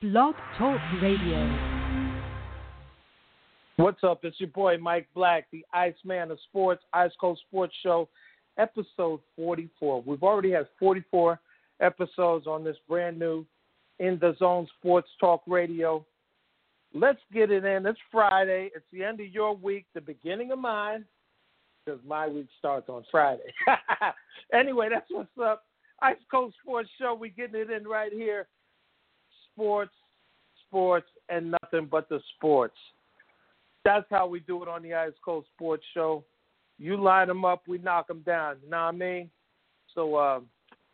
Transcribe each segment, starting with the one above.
Blog Talk Radio. What's up? It's your boy Mike Black, the Iceman of Sports, Ice Cold Sports Show, episode 44. We've already had 44 episodes on this brand new In the Zone Sports Talk Radio. Let's get it in. It's Friday. It's the end of your week, the beginning of mine, because my week starts on Friday. Anyway, that's what's up. Ice Cold Sports Show. We're getting it in right here. Sports, and nothing but the sports. That's how we do it on the Ice Cold Sports Show. You line them up, we knock them down. You know what I mean? So,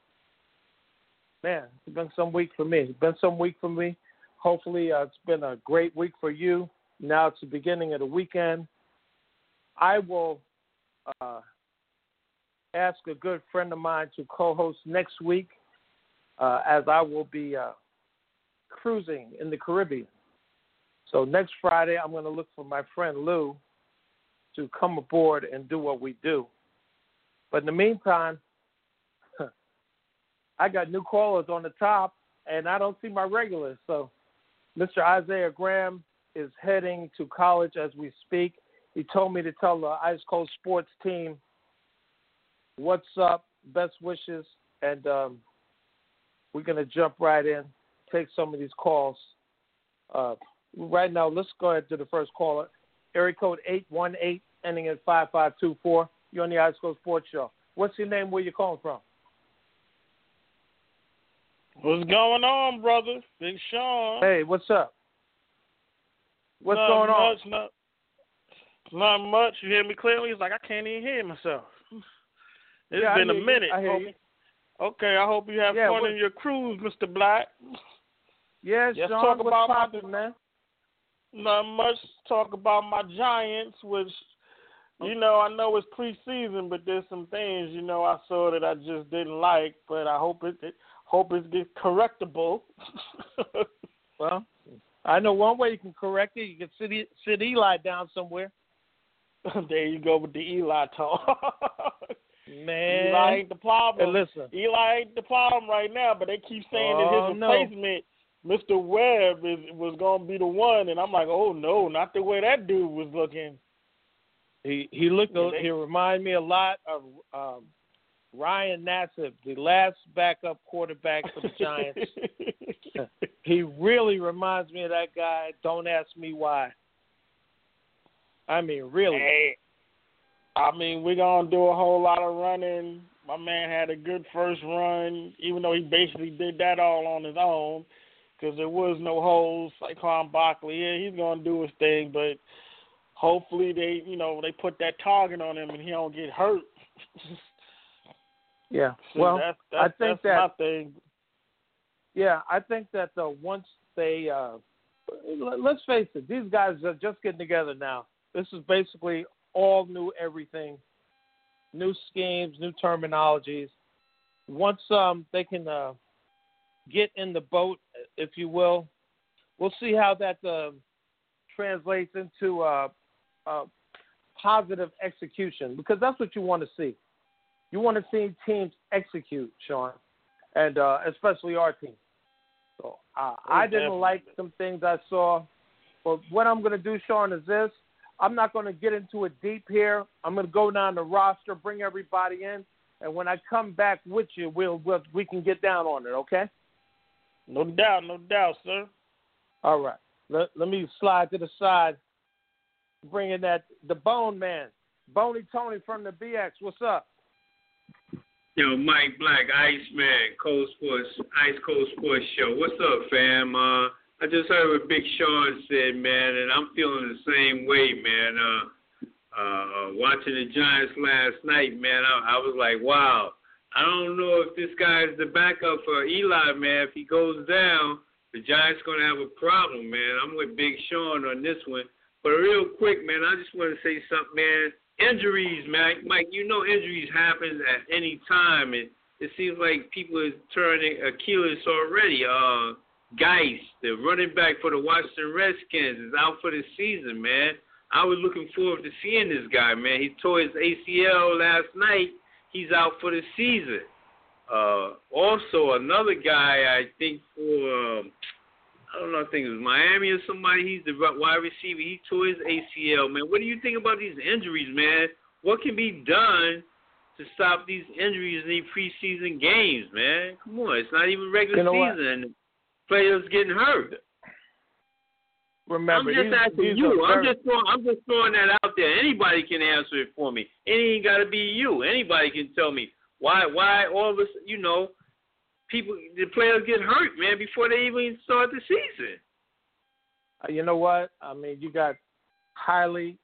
man, it's been some week for me. Hopefully, it's been a great week for you. Now it's the beginning of the weekend. I will ask a good friend of mine to co-host next week, as I will be cruising in the Caribbean. So next Friday, I'm going to look for my friend Lou to come aboard and do what we do. But in the meantime, I got new callers on the top, and I don't see my regulars. So Mr. Isaiah Graham is heading to college as we speak. He told me to tell the Ice Cold Sports team what's up, best wishes, and we're going to jump right in, take some of these calls. Right now, let's go ahead to the first caller. Area code 818, ending in 5524. You're on the Ice Cold Sports Show. What's your name? Where you calling from? What's going on, brother? Big Sean. Hey, what's up? What's going on? Not much. You hear me clearly? It's like I can't even hear myself. It's been a minute. I hear you. Okay, I hope you have fun in your cruise, Mr. Black. Yeah, Let's Sean, talk about what's poppin', man? Not much. Talk about my Giants, which, I know it's preseason, but there's some things, I saw that I just didn't like, but I hope it gets correctable. Well, I know one way you can correct it. You can sit Eli down somewhere. There you go with the Eli talk. Man. Eli ain't the problem. Hey, listen. Eli ain't the problem right now, but they keep saying that his replacement, Mr. Webb, was going to be the one, and I'm like, oh, no, not the way that dude was looking. He reminded me a lot of Ryan Nassib, the last backup quarterback for the Giants. He really reminds me of that guy. Don't ask me why. I mean, really. Hey, we're going to do a whole lot of running. My man had a good first run, even though he basically did that all on his own because there was no holes. Saquon Barkley, he's going to do his thing, but hopefully they put that target on him and he don't get hurt. Yeah, so well, that's my thing. Yeah, I think that once they let's face it, these guys are just getting together now. This is basically all new everything, new schemes, new terminologies. Once they can get in the boat, if you will, we'll see how that translates into positive execution, because that's what you want to see. You want to see teams execute, Sean, and especially our team. So I didn't like some things I saw. But what I'm going to do, Sean, is this. I'm not going to get into it deep here. I'm going to go down the roster, bring everybody in, and when I come back with you, we can get down on it, okay? No doubt, sir. All right. Let me slide to the side, bring in the Bone Man, Boney Tony from the BX. What's up? Yo, Mike Black, Iceman, Ice Cold Sports Show. What's up, fam? I just heard what Big Sean said, man, and I'm feeling the same way, man. Watching the Giants last night, man, I was like, wow. I don't know if this guy's the backup for Eli, man. If he goes down, the Giants going to have a problem, man. I'm with Big Sean on this one. But real quick, man, I just want to say something, man. Injuries, man. Mike, injuries happen at any time, and it seems like people are turning Achilles already. Geis, the running back for the Washington Redskins, is out for the season, man. I was looking forward to seeing this guy, man. He tore his ACL last night. He's out for the season. Also, another guy, I think for, I don't know, I think it was Miami or somebody. He's the wide receiver. He tore his ACL, man. What do you think about these injuries, man? What can be done to stop these injuries in these preseason games, man? Come on, it's not even regular season. Players getting hurt. Remember, I'm just asking you. I'm just throwing that out there. Anybody can answer it for me. It ain't got to be you. Anybody can tell me why all of us, the players get hurt, man, before they even start the season. You know what? I mean, you got highly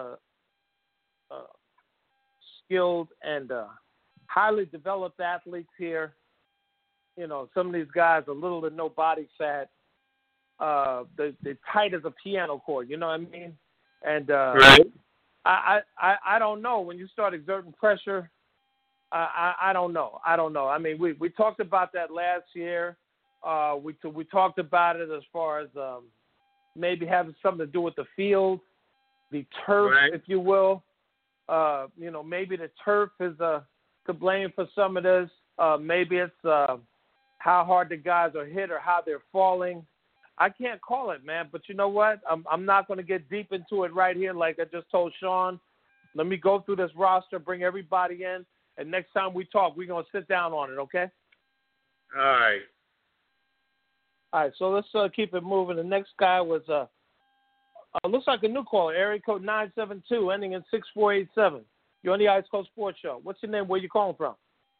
skilled and highly developed athletes here. Some of these guys are little to no body fat. They're tight as a piano chord. You know what I mean? And right. I don't know. When you start exerting pressure, I don't know. I mean, we talked about that last year. We talked about it as far as maybe having something to do with the field, the turf, right, if you will. Maybe the turf is to blame for some of this. Maybe it's how hard the guys are hit or how they're falling. I can't call it, man. But you know what? I'm not going to get deep into it right here like I just told Sean. Let me go through this roster, bring everybody in, and next time we talk, we're going to sit down on it, okay? All right. All right, so let's keep it moving. The next guy was, looks like a new caller, area code 972, ending in 6487. You're on the Ice Coast Sports Show. What's your name? Where you calling from?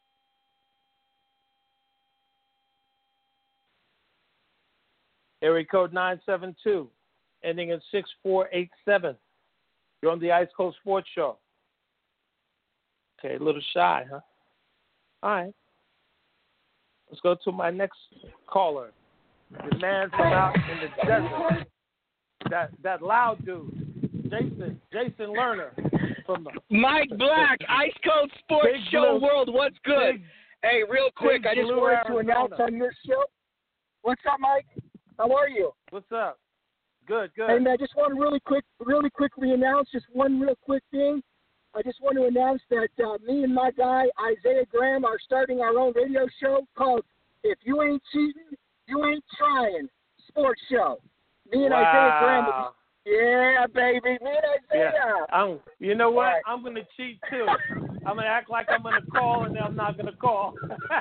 Area code 972, ending in 6487. You're on the Ice Coast Sports Show. Okay, a little shy, huh? All right. Let's go to my next caller. The man from out in the desert. That loud dude. Jason Lerner from Mike Black, Ice Coast Sports Big Show Blue. World. What's good? Hey, real quick, Big I just Blue, wanted to Arizona. announce on your show. What's up, Mike? How are you? What's up? Good. Hey, man, I just want to really quickly announce just one real quick thing. I just want to announce that me and my guy, Isaiah Graham, are starting our own radio show called If You Ain't Cheating, You Ain't Trying Sports Show. Me and Isaiah Graham will be, yeah, baby. Me and Isaiah. Yeah. You know what? Right. I'm going to cheat, too. I'm going to act like I'm going to call, and then I'm not going to call.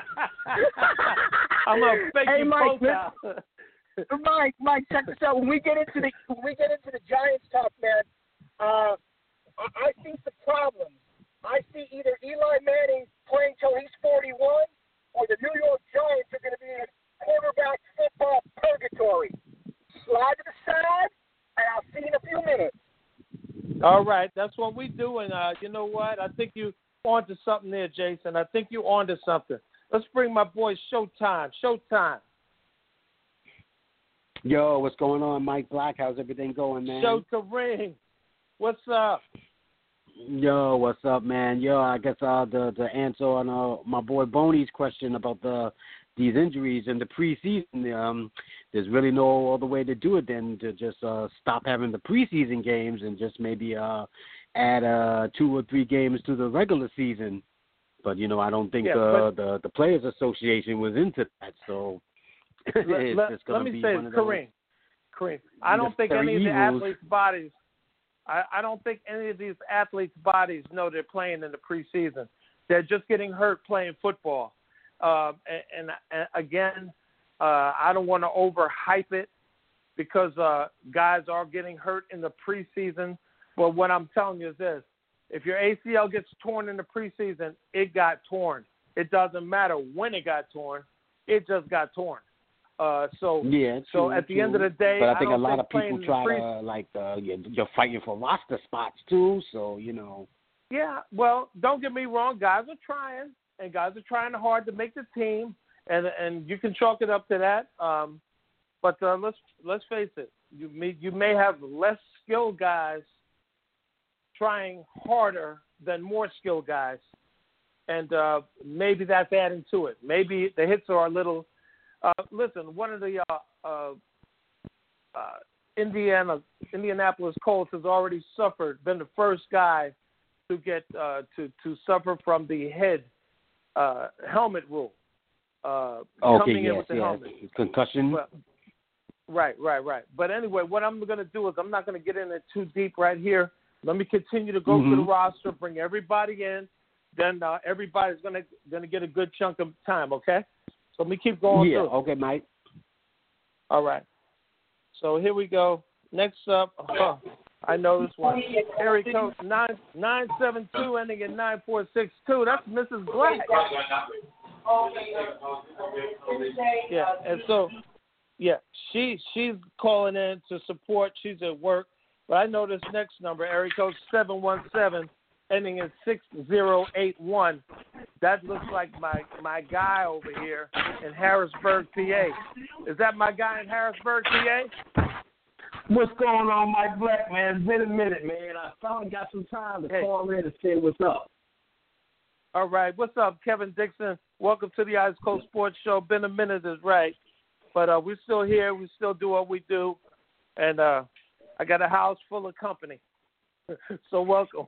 I'm going to fake you Mike, both out. Mike, check this out. When we get into the Giants talk, man, I think the problem, I see either Eli Manning playing till he's 41, or the New York Giants are going to be in quarterback football purgatory. Slide to the side, and I'll see you in a few minutes. All right, that's what we do, and you know what? I think you onto something there, Jason. I think you onto something. Let's bring my boy Showtime. Yo, what's going on, Mike Black? How's everything going, man? Show to ring. What's up? Yo, what's up, man? Yo, I guess the answer on my boy Boney's question about these injuries in the preseason, there's really no other way to do it than to just stop having the preseason games and just maybe add 2 or 3 games to the regular season. But I don't think the Players Association was into that, so. Let me say this, Kareem. I don't think any of the athletes' bodies. I don't think any of these athletes' bodies know they're playing in the preseason. They're just getting hurt playing football. And again, I don't want to overhype it because guys are getting hurt in the preseason. But what I'm telling you is this: if your ACL gets torn in the preseason, it got torn. It doesn't matter when it got torn; it just got torn. So at the end of the day, but I think a lot of people try to you're fighting for roster spots too. So Yeah, well, don't get me wrong. Guys are trying, and guys are trying hard to make the team, and you can chalk it up to that. But let's face it. You may have less skilled guys trying harder than more skilled guys, and maybe that's adding to it. Maybe the hits are a little. Listen, one of the Indianapolis Colts has already been the first guy to get to suffer from the head helmet rule. Coming in with the helmet. Concussion. Right. But anyway, what I'm going to do is I'm not going to get in it too deep right here. Let me continue to go through the roster, bring everybody in. Then everybody's going to get a good chunk of time, okay? So let me keep going through. Okay, Mike. All right. So here we go. Next up, I know this one. Area code 972 ending in 9462. That's Mrs. Black. Yeah, and so, she's calling in to support. She's at work. But I know this next number, area code 717 ending in 6081. That looks like my guy over here in Harrisburg, PA. Is that my guy in Harrisburg, PA? What's going on, Mike Black, man? It's been a minute, man. I finally got some time to call in and say what's up. All right. What's up, Kevin Dixon? Welcome to the Ice Cold Sports Show. Been a minute is right. But we're still here. We still do what we do. And I got a house full of company. So welcome.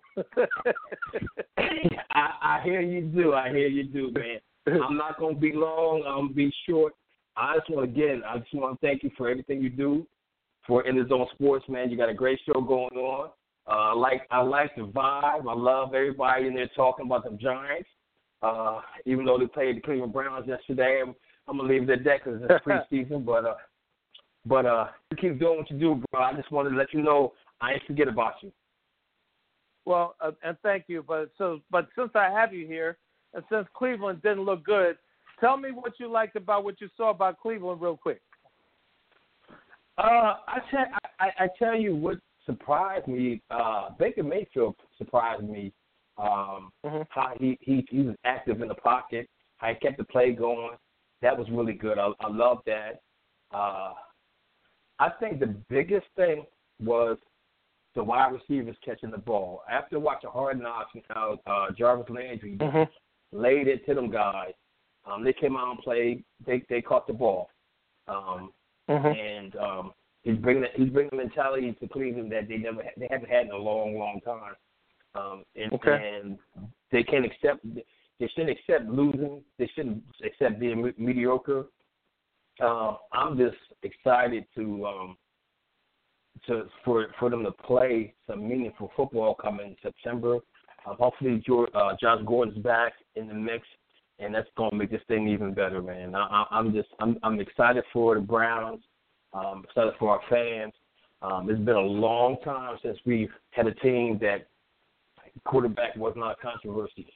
I hear you do. Man. I'm not going to be long. I'm going to be short. I just want to thank you for everything you do for In The Zone Sports, man. You got a great show going on. I like the vibe. I love everybody in there talking about the Giants. Even though they played the Cleveland Browns yesterday, I'm going to leave it at that because it's preseason. But you keep doing what you do, bro. I just wanted to let you know I ain't forget about you. Well, and thank you. But since I have you here, and since Cleveland didn't look good, tell me what you liked about what you saw about Cleveland real quick. I tell you what surprised me. Baker Mayfield surprised me. How he was active in the pocket, how he kept the play going. That was really good. I love that. I think the biggest thing was the wide receivers catching the ball. After watching Hard Knocks, Jarvis Landry laid it to them guys. They came out and played. They caught the ball. And he's bringing the mentality to Cleveland that they haven't had in a long time. And they can't accept. They shouldn't accept losing. They shouldn't accept being mediocre. I'm just excited for them to play some meaningful football coming in September. Hopefully, Josh Gordon's back in the mix, and that's going to make this thing even better, man. I'm excited for the Browns. I'm excited for our fans. It's been a long time since we've had a team that quarterback was not controversy.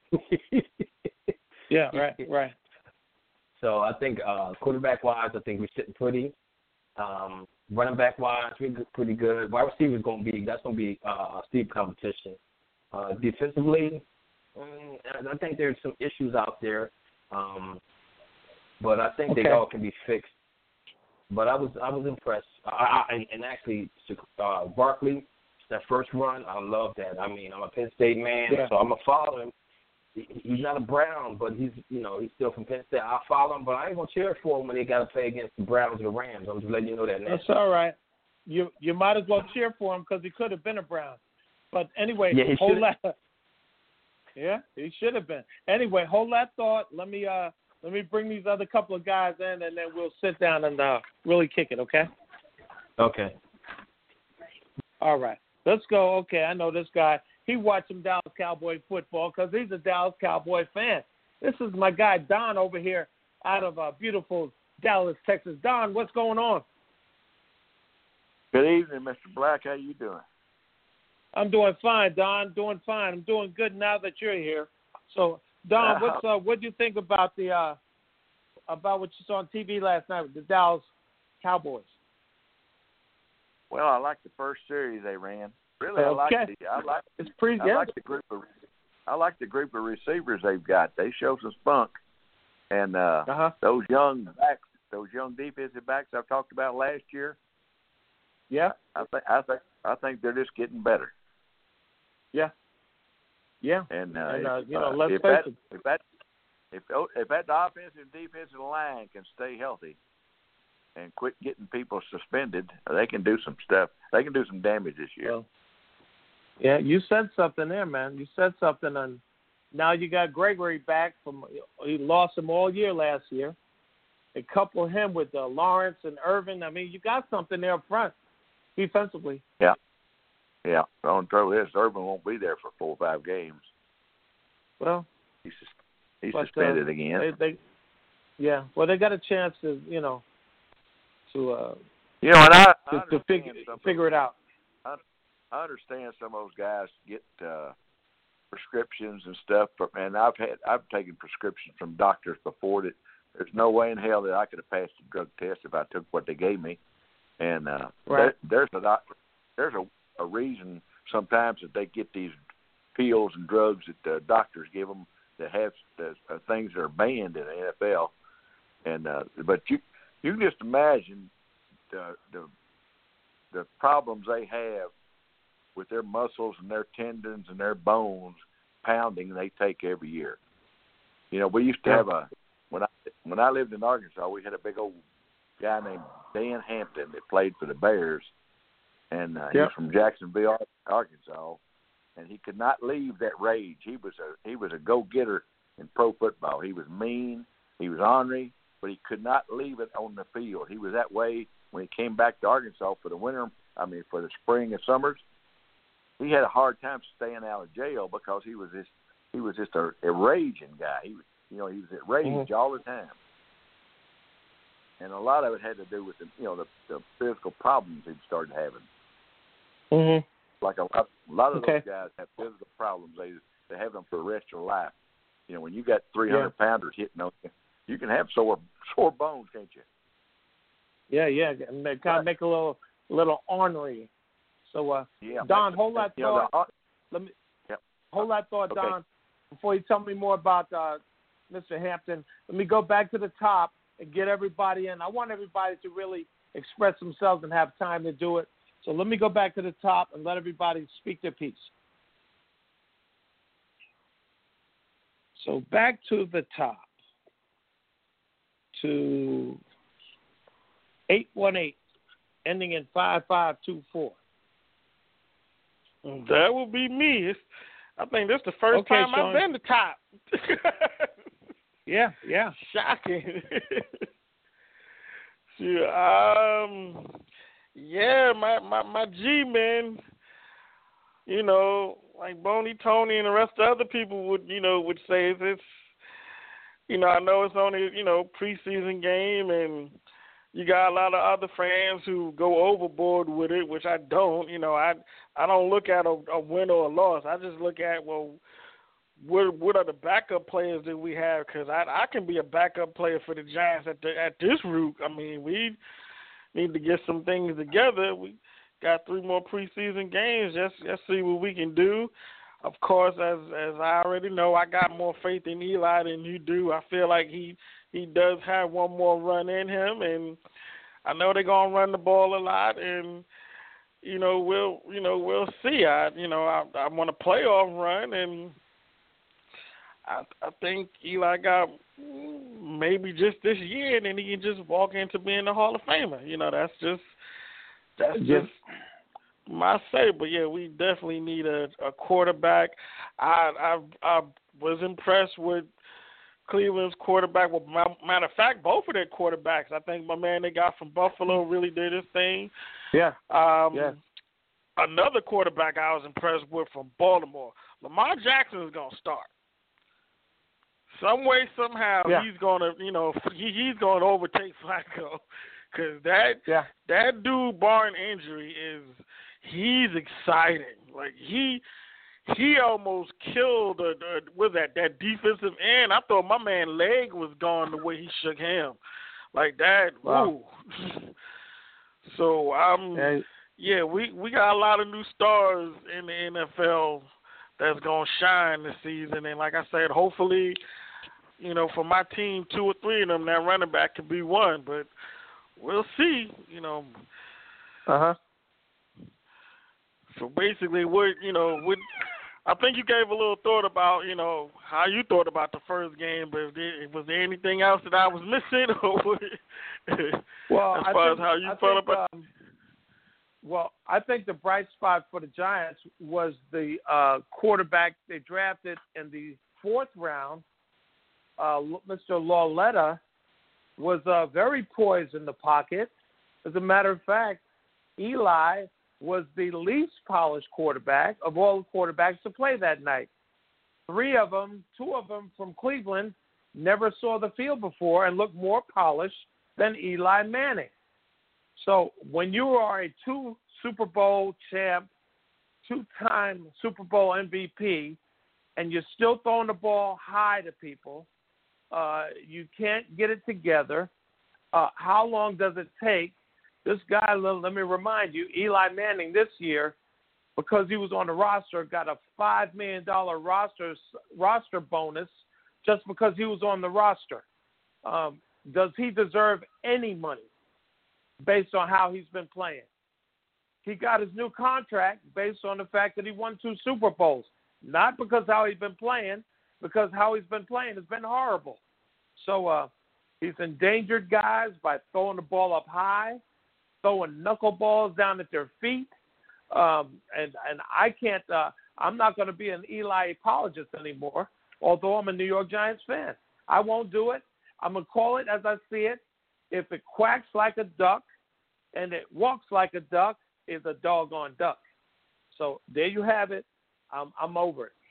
Yeah, right. So I think quarterback-wise, I think we're sitting pretty. Running back-wise, we're pretty good. Wide receiver's that's going to be a steep competition. Defensively, I think there's some issues out there, but I think they all can be fixed. But I was impressed. And actually, Barkley, that first run, I love that. I mean, I'm a Penn State man, so I'm going to follow him. He's not a Brown, but he's still from Penn State. I'll follow him, but I ain't going to cheer for him when they got to play against the Browns or the Rams. I'm just letting you know that now. That's all right. You might as well cheer for him because he could have been a Brown. But anyway, hold that. Yeah, he should have been. Anyway, hold that thought. Let me bring these other couple of guys in, and then we'll sit down and really kick it, okay? Okay. All right. Let's go. Okay, I know this guy. He watched some Dallas Cowboy football because he's a Dallas Cowboy fan. This is my guy, Don, over here out of beautiful Dallas, Texas. Don, what's going on? Good evening, Mr. Black. How you doing? I'm doing fine, Don. Doing fine. I'm doing good now that you're here. So, Don, what do you think about about what you saw on TV last night with the Dallas Cowboys? Well, I like the first series they ran. Really, I like the group of receivers they've got. They show some spunk, and those young defensive backs I've talked about last year. Yeah, I think they're just getting better. Yeah. And let's face it. If that offensive and defensive line can stay healthy and quit getting people suspended, they can do some stuff. They can do some damage this year. Well, yeah, you said something there, man. You said something, and now you got Gregory back he lost him all year last year, and couple him with Lawrence and Irvin, I mean, you got something there up front defensively. Yeah. Yeah. The only trouble is Irvin won't be there for 4 or 5 games. Well, he's suspended again. Well, they got a chance to, figure it out. I understand some of those guys get prescriptions and stuff, and I've taken prescriptions from doctors before that there's no way in hell that I could have passed the drug test if I took what they gave me. And there's a reason sometimes that they get these pills and drugs that doctors give them that have things that are banned in the NFL. And but you can just imagine the problems they have with their muscles and their tendons and their bones pounding they take every year. We used to have when I lived in Arkansas, we had a big old guy named Dan Hampton that played for the Bears, and he was from Jacksonville, Arkansas, and he could not leave that rage. He was a go-getter in pro football. He was mean, he was ornery, but he could not leave it on the field. He was that way when he came back to Arkansas for the spring and summers. He had a hard time staying out of jail because he was just a raging guy. He was at rage all the time. And a lot of it had to do with the physical problems he'd started having. Mm-hmm. Like a lot of those guys have physical problems. They have them for the rest of their life. When you got 300-pounders hitting on you, you can have sore bones, can't you? Yeah, and they kind of make a little ornery. So, Don, hold that thought. Hold that thought, Don. Before you tell me more about Mr. Hampton, let me go back to the top and get everybody in. I want everybody to really express themselves and have time to do it. So let me go back to the top and let everybody speak their piece. So back to the top to 818, ending in 5524. That would be me. I think this is the first time Sean. I've been the top. Yeah. Shocking. My G men, like Boney, Tony, and the rest of the other people would say it's, I know it's only, preseason game, and you got a lot of other fans who go overboard with it, which I don't. I don't look at a win or a loss. I just look at, what are the backup players that we have? Because I can be a backup player for the Giants at this route. I mean, we need to get some things together. We got 3 more preseason games. Just see what we can do. Of course, as I already know, I got more faith in Eli than you do. I feel like he does have one more run in him, and I know they're gonna run the ball a lot, and we'll see. I want a playoff run, and I think Eli got maybe just this year, and then he can just walk into being the Hall of Famer. That's just my say. But yeah, we definitely need a quarterback. I was impressed with Cleveland's quarterback. Well, matter of fact, both of their quarterbacks. I think my man they got from Buffalo really did his thing. Yeah. Another quarterback I was impressed with from Baltimore, Lamar Jackson is gonna start. Some way, somehow, he's gonna, he's gonna overtake Flacco, because that dude, barring injury, he's exciting. Like he almost killed that defensive end. I thought my man's leg was gone the way he shook him, like that. Wow. So we got a lot of new stars in the NFL that's gonna shine this season, and like I said, hopefully. For my team, 2 or 3 of them, that running back could be one, but we'll see. So basically, I think you gave a little thought about, how you thought about the first game, but was there anything else that I was missing, or as far as how you felt about? Well, I think the bright spot for the Giants was the quarterback they drafted in the 4th round. Mr. Lauletta was very poised in the pocket. As a matter of fact, Eli was the least polished quarterback of all the quarterbacks to play that night. Two of them from Cleveland, never saw the field before and looked more polished than Eli Manning. So when you are a 2 Super Bowl champ, 2-time Super Bowl MVP, and you're still throwing the ball high to people, you can't get it together. How long does it take? This guy, let me remind you, Eli Manning this year, because he was on the roster, got a $5 million roster bonus just because he was on the roster. Does he deserve any money based on how he's been playing? He got his new contract based on the fact that he won 2 Super Bowls, not because how he's been playing, because how he's been playing has been horrible. So he's endangered guys by throwing the ball up high, throwing knuckleballs down at their feet. And I can't, I'm not going to be an Eli apologist anymore, although I'm a New York Giants fan. I won't do it. I'm going to call it as I see it. If it quacks like a duck and it walks like a duck, it's a doggone duck. So there you have it. I'm over it.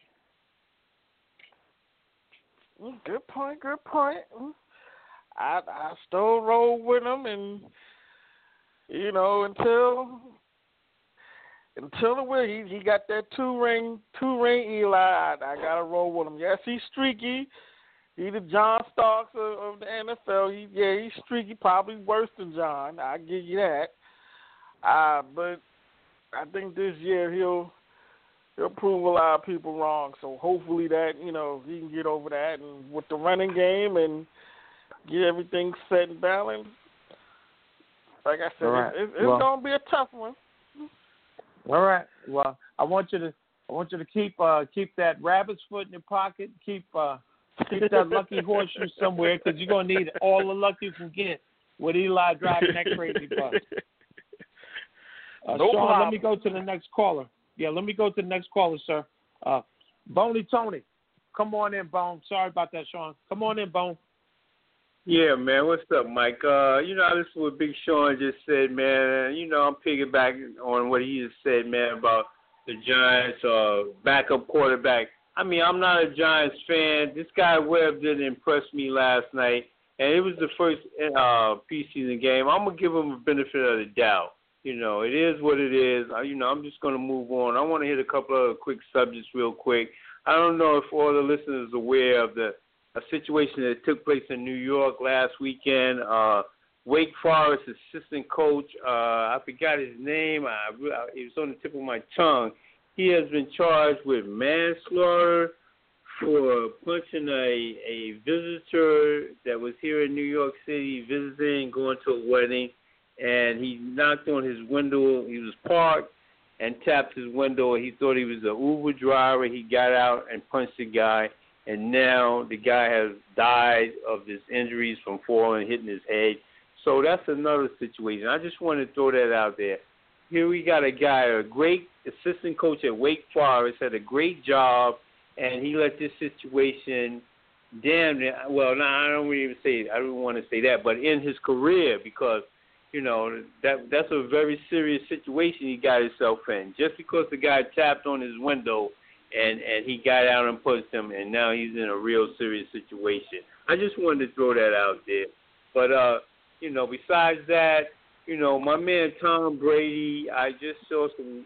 Good point. I still roll with him, and until the win, he got that two ring Eli. I gotta roll with him. Yes, he's streaky. He's the John Starks of the NFL. He's streaky, probably worse than John. I give you that. But I think this year he'll prove a lot of people wrong. So hopefully that he can get over that, and with the running game and get everything set and balanced. Like I said, right. it's gonna be a tough one. All right. Well, I want you to keep that rabbit's foot in your pocket. Keep that lucky horseshoe somewhere, because you're gonna need all the luck you can get with Eli driving that crazy bus. No Sean, problem. let me go to the next caller. Yeah, let me go to the next caller, sir. Boney Tony, come on in, Bone. Sorry about that, Sean. Come on in, Bone. Yeah, man. What's up, Mike? I listened to what Big Sean just said, man. I'm piggybacking on what he just said, man, about the Giants' backup quarterback. I mean, I'm not a Giants fan. This guy Webb didn't impress me last night, and it was the first preseason game. I'm going to give him a benefit of the doubt. It is what it is. I'm just going to move on. I want to hit a couple of quick subjects real quick. I don't know if all the listeners are aware of a situation that took place in New York last weekend. Wake Forest assistant coach, I forgot his name. It was on the tip of my tongue. He has been charged with manslaughter for punching a visitor that was here in New York City visiting, going to a wedding. And he knocked on his window. He was parked and tapped his window. He thought he was an Uber driver. He got out and punched the guy. And now the guy has died of his injuries from falling, hitting his head. So that's another situation. I just want to throw that out there. Here we got a guy, a great assistant coach at Wake Forest, had a great job, and he let this situation damn it. Well, no, I don't even say it. I don't want to say that, but in his career, because that's a very serious situation he got himself in. Just because the guy tapped on his window and he got out and punched him, and now he's in a real serious situation. I just wanted to throw that out there. But besides that, my man Tom Brady, I just saw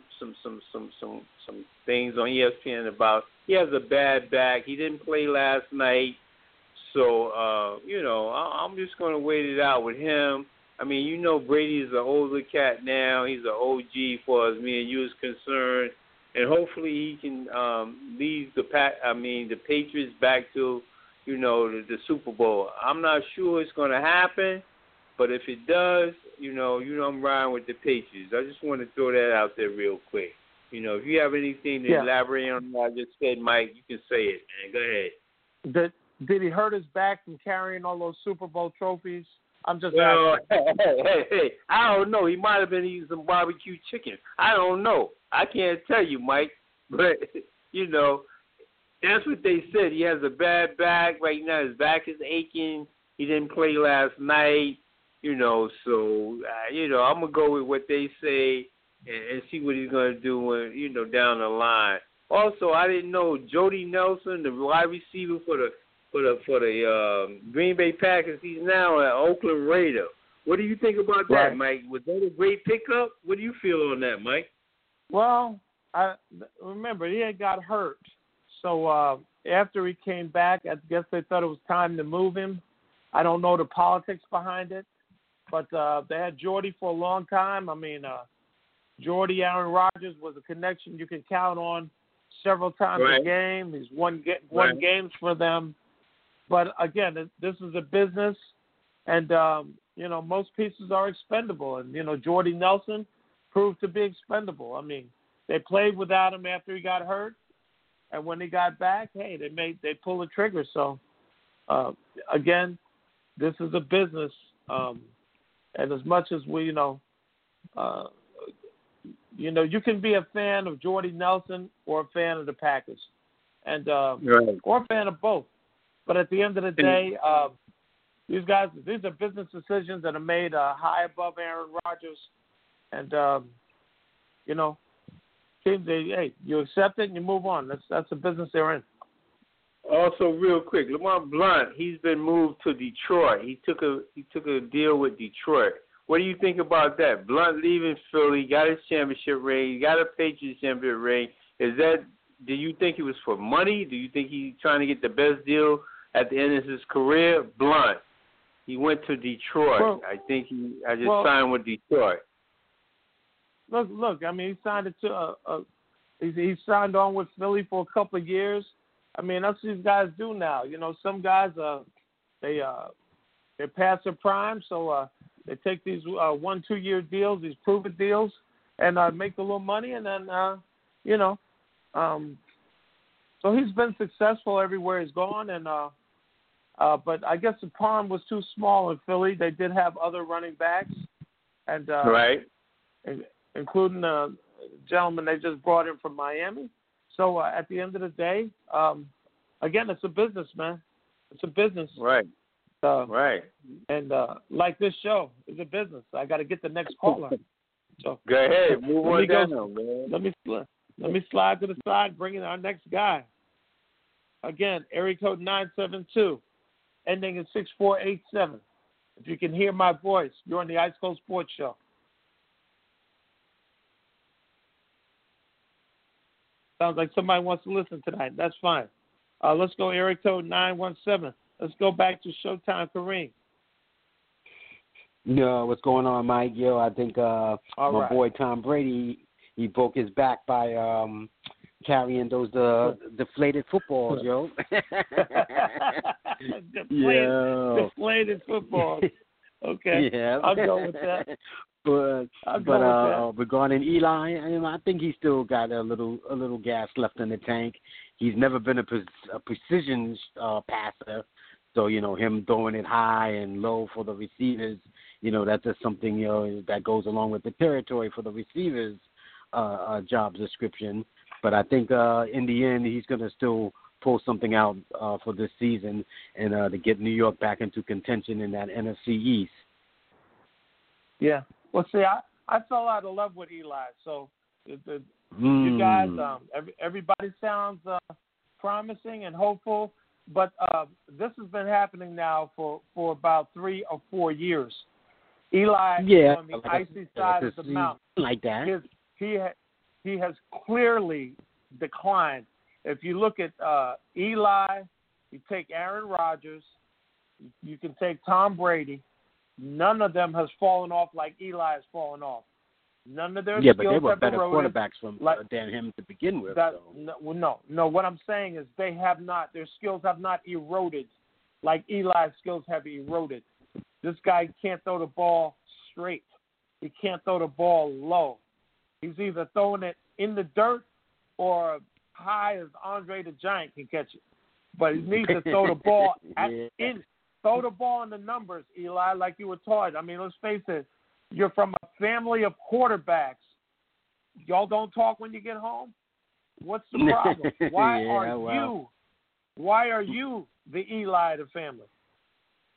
some things on ESPN about he has a bad back. He didn't play last night, so I'm just going to wait it out with him. I mean, Brady's an older cat now. He's an OG for as me and you is concerned, and hopefully he can lead the Patriots back to the Super Bowl. I'm not sure it's going to happen, but if it does, I'm riding with the Patriots. I just want to throw that out there real quick. If you have anything to elaborate on what I just said, Mike, you can say it, man. Go ahead. Did he hurt his back from carrying all those Super Bowl trophies? I'm just hey, I don't know. He might have been eating some barbecue chicken. I don't know. I can't tell you, Mike. But, that's what they said. He has a bad back right now. His back is aching. He didn't play last night, so, I'm going to go with what they say and see what he's going to do when, down the line. Also, I didn't know Jordy Nelson, the wide receiver for the Green Bay Packers, he's now an Oakland Raider. What do you think about that, Mike? Was that a great pickup? What do you feel on that, Mike? Well, remember, he had got hurt. So after he came back, I guess they thought it was time to move him. I don't know the politics behind it, but they had Jordy for a long time. I mean, Jordy, Aaron Rodgers was a connection you can count on several times a game. He's won games for them. But, again, this is a business, and, most pieces are expendable. And, Jordy Nelson proved to be expendable. I mean, they played without him after he got hurt. And when he got back, hey, they pulled the trigger. So, again, this is a business. And as much as we, you can be a fan of Jordy Nelson or a fan of the Packers, and or a fan of both. But at the end of the day, these are business decisions that are made high above Aaron Rodgers, and teams, you accept it and you move on. That's the business they're in. Also, real quick, Lamont Blunt, he's been moved to Detroit. He took a deal with Detroit. What do you think about that? Blunt leaving Philly, got his championship ring, got a Patriots championship ring. Do you think it was for money? Do you think he's trying to get the best deal at the end of his career? Blunt, he went to Detroit. Well, I think signed with Detroit. Look. I mean, he signed it to he signed on with Philly for a couple of years. I mean, that's what these guys do now. Some guys they're past their prime, so they take these 1-2 year deals, these prove-it deals, and make a little money, and then so he's been successful everywhere he's gone, and but I guess the pond was too small in Philly. They did have other running backs, and including the gentleman they just brought in from Miami. So at the end of the day, again, it's a business, man. It's a business. Right. And like this show, it's a business. I got to get the next caller. So go ahead, move on down, man. Let me slide to the side, bring in our next guy. Again, area code 972, ending in 6487. If you can hear my voice, you're on the Ice Cold Sports Show. Sounds like somebody wants to listen tonight. That's fine. Let's go area code 917. Let's go back to Showtime Kareem. Yo, what's going on, Mike? Yo, I think my boy Tom Brady, he broke his back by carrying those deflated footballs, yo. Deflated footballs. Okay. Yeah. I'll go with that. But regarding Eli, I think he's still got a little gas left in the tank. He's never been a precision passer, so him throwing it high and low for the receivers, that's just something that goes along with the territory for the receivers' job description. But I think in the end he's going to still pull something out for this season and to get New York back into contention in that NFC East. Yeah. Well, see, I fell out of love with Eli. So you guys, everybody sounds promising and hopeful, but this has been happening now for about 3 or 4 years. Eli on the icy side of the mountain. Like that. He has clearly declined. If you look at Eli, you take Aaron Rodgers, you can take Tom Brady. None of them has fallen off like Eli has fallen off. None of their skills but they were have better eroded quarterbacks than him to begin with. No. What I'm saying is they have not. Their skills have not eroded like Eli's skills have eroded. This guy can't throw the ball straight. He can't throw the ball low. He's either throwing it in the dirt or high as Andre the Giant can catch it. But he needs to throw the ball throw the ball in the numbers, Eli, like you were taught. I mean, let's face it. You're from a family of quarterbacks. Y'all don't talk when you get home? What's the problem? Why are you the Eli of the family?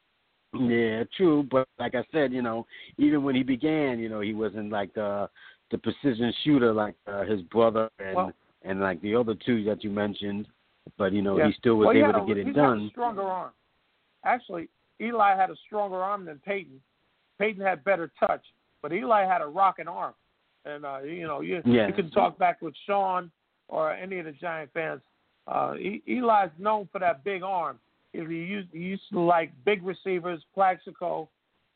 Yeah, true. But like I said, even when he began, he wasn't like the precision shooter like his brother and like the other two that you mentioned. But he still was able to get it done. Had a stronger arm. Actually, Eli had a stronger arm than Peyton. Peyton had better touch, but Eli had a rocking arm. And you can talk back with Sean or any of the Giant fans. Eli's known for that big arm. He used to like big receivers, Plaxico,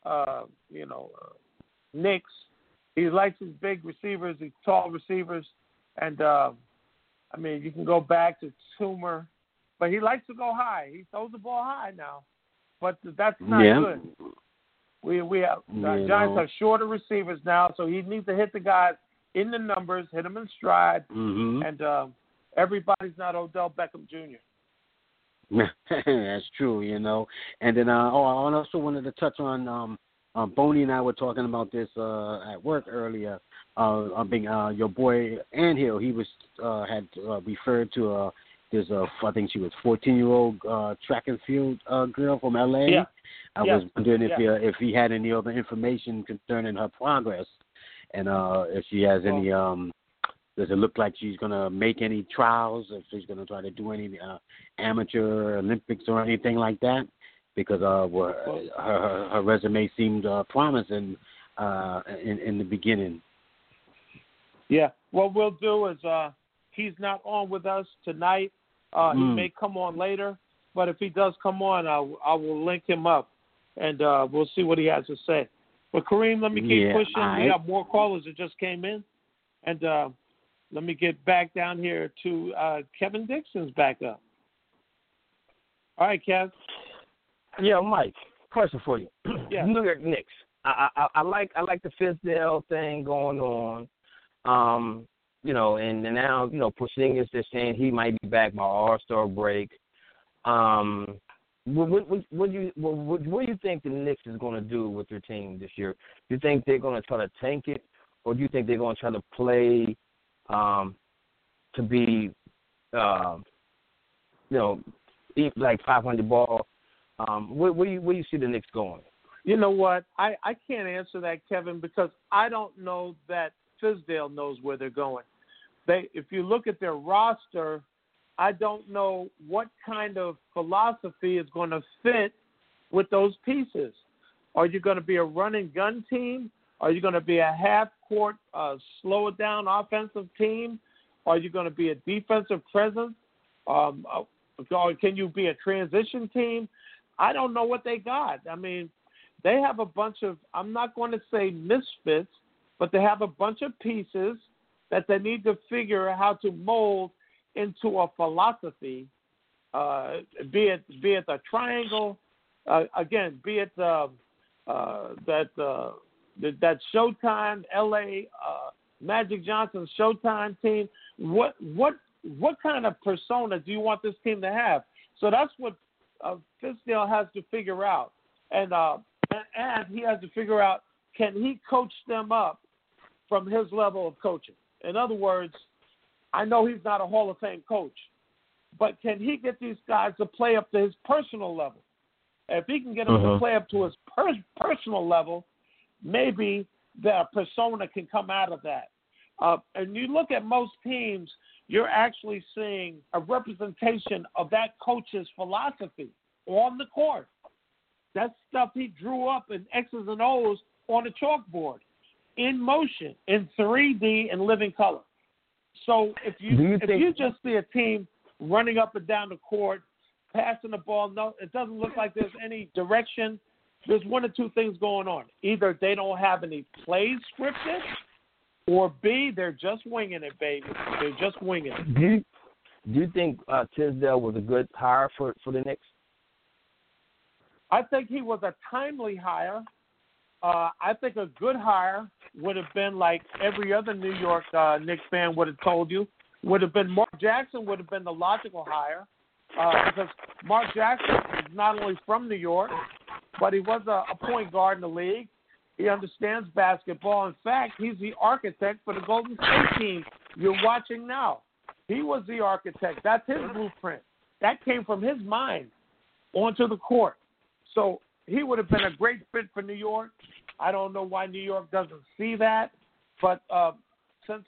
Nix. He likes his big receivers, these tall receivers, and you can go back to Toomer, but he likes to go high. He throws the ball high now, but that's not good. We have Giants have shorter receivers now, so he needs to hit the guys in the numbers, hit them in stride, and everybody's not Odell Beckham Jr. That's true, And then I also wanted to touch on Boney and I were talking about this at work earlier. Your boy Anthill, he was had referred to this. I think she was 14-year-old track and field girl from LA. Yeah. I was wondering if he had any other information concerning her progress, and if she has any. Does it look like she's going to make any trials, if she's going to try to do any amateur Olympics or anything like that? Because her resume seemed promising in the beginning. Yeah. What we'll do is he's not on with us tonight. He may come on later, but if he does come on, I will link him up, and we'll see what he has to say. But, Kareem, let me keep pushing. We have more callers that just came in, and let me get back down here to Kevin Dixon's back up. All right, Kev. Yeah, Mike. Question for you. Yeah. New York Knicks. I like the Fizdale thing going on. And now Porzingis, they're saying he might be back by All-Star break. What do you think the Knicks is going to do with their team this year? Do you think they're going to try to tank it, or do you think they're going to try to play to be, like 500 ball? Where do you see the Knicks going? You know what? I can't answer that, Kevin, because I don't know that Fizdale knows where they're going. If you look at their roster, I don't know what kind of philosophy is going to fit with those pieces. Are you going to be a run-and-gun team? Are you going to be a half-court, slow-it-down offensive team? Are you going to be a defensive presence? Can you be a transition team? I don't know what they got. I mean, they have a bunch of, I'm not going to say misfits, but they have a bunch of pieces that they need to figure out how to mold into a philosophy, be it a triangle, be it that Showtime LA Magic Johnson Showtime team. What kind of persona do you want this team to have? So that's what Fizdale has to figure out, and he has to figure out, can he coach them up from his level of coaching? In other words, I know he's not a Hall of Fame coach, but can he get these guys to play up to his personal level? If he can get them to play up to his personal level, maybe the persona can come out of that. And you look at most teams, you're actually seeing a representation of that coach's philosophy on the court. That's stuff he drew up in X's and O's on a chalkboard, in motion, in 3D, and living color. So if you just see a team running up and down the court, passing the ball, no, it doesn't look like there's any direction. There's one or two things going on. Either they don't have any plays scripted, or B, they're just winging it, baby. They're just winging it. Do you think Tisdale was a good hire for the Knicks? I think he was a timely hire. I think a good hire would have been like every other New York Knicks fan would have told you, would have been Mark Jackson would have been the logical hire, because Mark Jackson is not only from New York, but he was a point guard in the league. He understands basketball. In fact, he's the architect for the Golden State team you're watching now. He was the architect. That's his blueprint. That came from his mind onto the court. So he would have been a great fit for New York. I don't know why New York doesn't see that, but since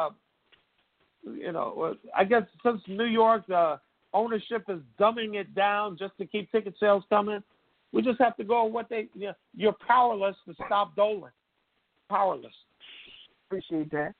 I guess since New York ownership is dumbing it down just to keep ticket sales coming, we just have to go with what they. You're powerless to stop Dolan. Powerless. Appreciate that.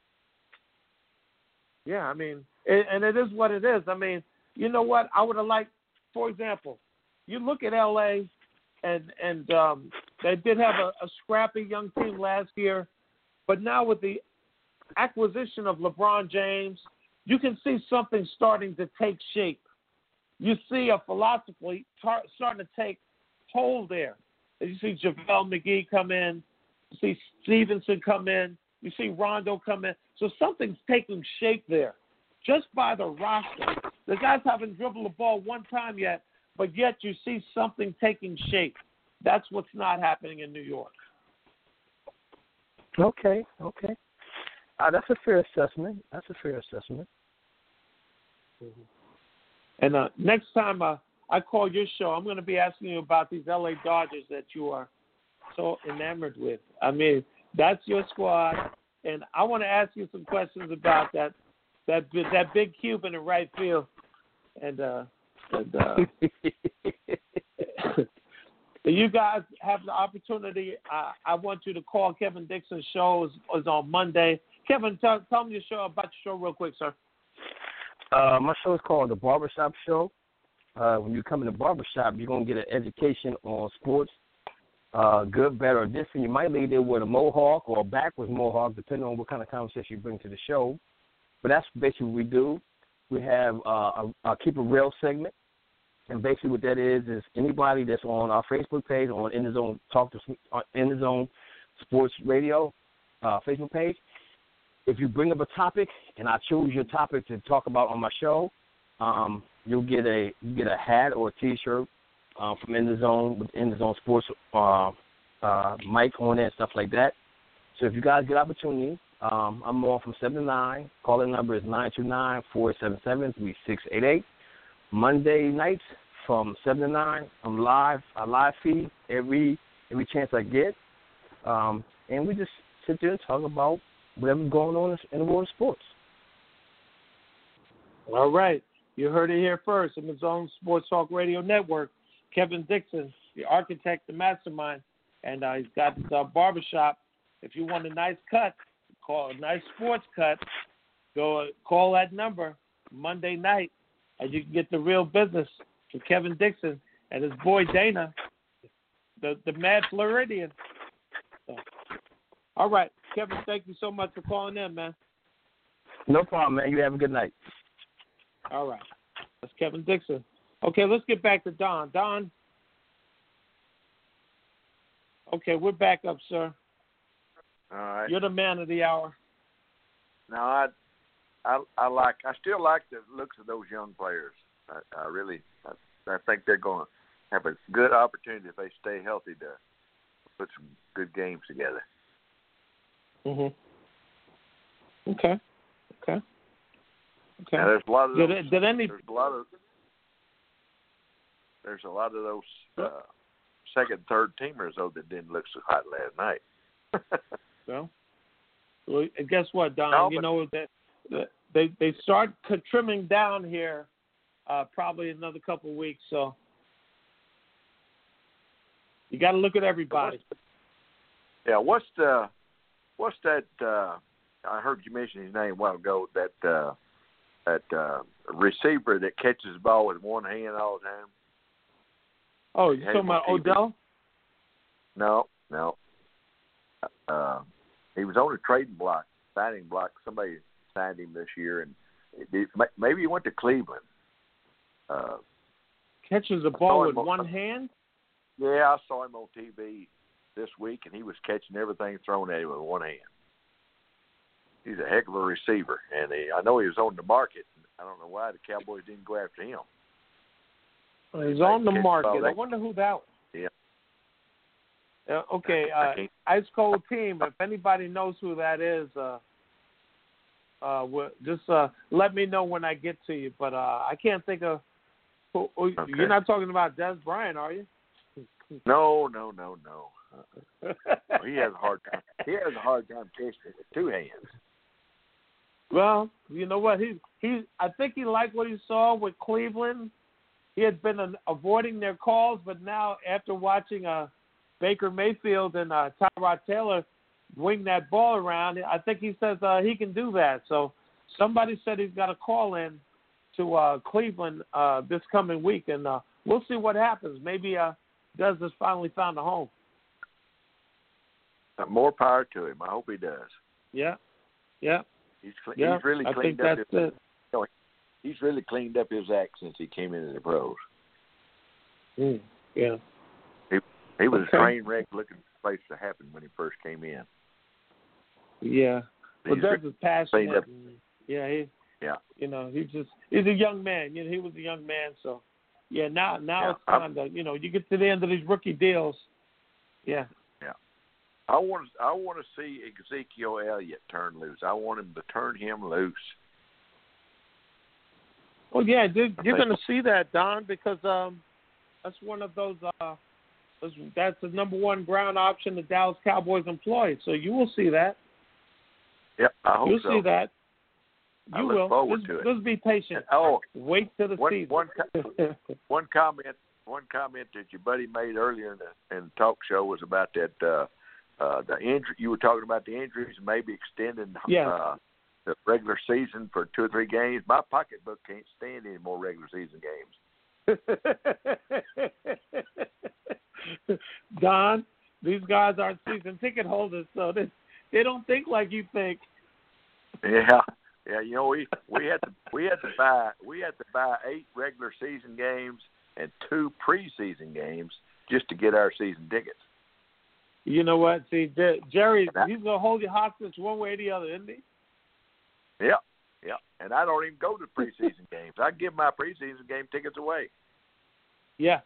Yeah, I mean, and it is what it is. I mean, you know what? I would have liked, for example, you look at L.A. and they did have a scrappy young team last year, but now with the acquisition of LeBron James, you can see something starting to take shape. You see a philosophy starting to take hold there. You see JaVale McGee come in. You see Stevenson come in. You see Rondo come in. So something's taking shape there just by the roster. The guys haven't dribbled the ball one time yet, but yet you see something taking shape. That's what's not happening in New York. Okay. That's a fair assessment. Mm-hmm. And next time I call your show, I'm going to be asking you about these L.A. Dodgers that you are so enamored with. I mean, that's your squad, and I want to ask you some questions about that big Cuban in right field. And you guys have the opportunity. I want you to call Kevin Dixon's show is on Monday. Kevin, tell me about your show real quick, sir. My show is called The Barbershop Show. When you come in the barbershop, you're going to get an education on sports, good, better, or different. You might leave there with a mohawk or a backwards mohawk, depending on what kind of conversation you bring to the show. But that's basically what we do. We have a Keep It Real segment. And basically what that is anybody that's on our Facebook page, on In the Zone In the Zone Sports Radio Facebook page, if you bring up a topic and I choose your topic to talk about on my show, you'll get a hat or a T-shirt from In the Zone with In the Zone Sports mic on it and stuff like that. So if you guys get opportunity, I'm on from 7 to 9. Calling number is 929-477-3688. Monday nights from 7 to 9, I'm live. I live feed every chance I get, and we just sit there and talk about whatever's going on in the world of sports. All right. You heard it here first in the Zone Sports Talk Radio Network. Kevin Dixon, the architect, the mastermind, and he's got his barbershop. If you want a nice cut, call a nice sports cut, go call that number Monday night, and you can get the real business from Kevin Dixon and his boy Dana, the Mad Floridian. So, all right, Kevin, thank you so much for calling in, man. No problem, man. You have a good night. All right. That's Kevin Dixon. Okay, let's get back to Don. Don. Okay, we're back up, sir. All right. You're the man of the hour. No, I still like the looks of those young players. I really think they're going to have a good opportunity if they stay healthy to put some good games together. Mhm. Okay. Now, there's a lot of those. There's a lot of those second, third teamers though that didn't look so hot last night. Well, guess what, Don? That they start trimming down here probably another couple of weeks. So you got to look at everybody. Yeah. What's that? I heard you mention his name a while ago. That receiver that catches the ball with one hand all the time. Oh, you talking about Odell? No. He was on a signing block. Somebody signed him this year, and maybe he went to Cleveland. Catches the ball with one hand? Yeah, I saw him on TV this week, and he was catching everything thrown at him with one hand. He's a heck of a receiver, and I know he was on the market. I don't know why the Cowboys didn't go after him. Well, he's on the market. I wonder who that was. Yeah. Okay, Ice Cold Team, if anybody knows who that is, just let me know when I get to you. But I can't think of who. Okay. You're not talking about Des Bryant, are you? No. He has a hard time. He has a hard time catching it with two hands. Well, you know what? I think he liked what he saw with Cleveland. He had been avoiding their calls, but now after watching Baker Mayfield and Tyrod Taylor wing that ball around, I think he says he can do that. So somebody said he's got a call in to Cleveland this coming week, and we'll see what happens. Maybe Dez has finally found a home. More power to him. I hope he does. Yeah. He's really I cleaned think up. That's it. He's really cleaned up his act since he came into the pros. Yeah. He was a train wreck looking for a place to happen when he first came in. Yeah. Well, Dez is passionate. Yeah. You know, he's a young man. You know, he was a young man. So, now it's time to, you get to the end of these rookie deals. Yeah. I want to see Ezekiel Elliott turn loose. I want him to turn him loose. Well, yeah, you're going to see that, Don, because that's one of those. That's the number one ground option the Dallas Cowboys employ. So you will see that. Yep, I hope You'll so. see that. You will. Forward to it. Just be patient. Wait till the season. One comment that your buddy made earlier in the talk show was about that the injury. You were talking about the injuries, maybe extending the regular season for 2 or 3 games. My pocketbook can't stand any more regular season games. Don, these guys aren't season ticket holders, so they don't think like you think. Yeah. We had to buy 8 regular season games and 2 preseason games just to get our season tickets. You know what? See, Jerry, he's gonna hold you hostage one way or the other, isn't he? Yeah. And I don't even go to preseason games. I give my preseason game tickets away. Yeah.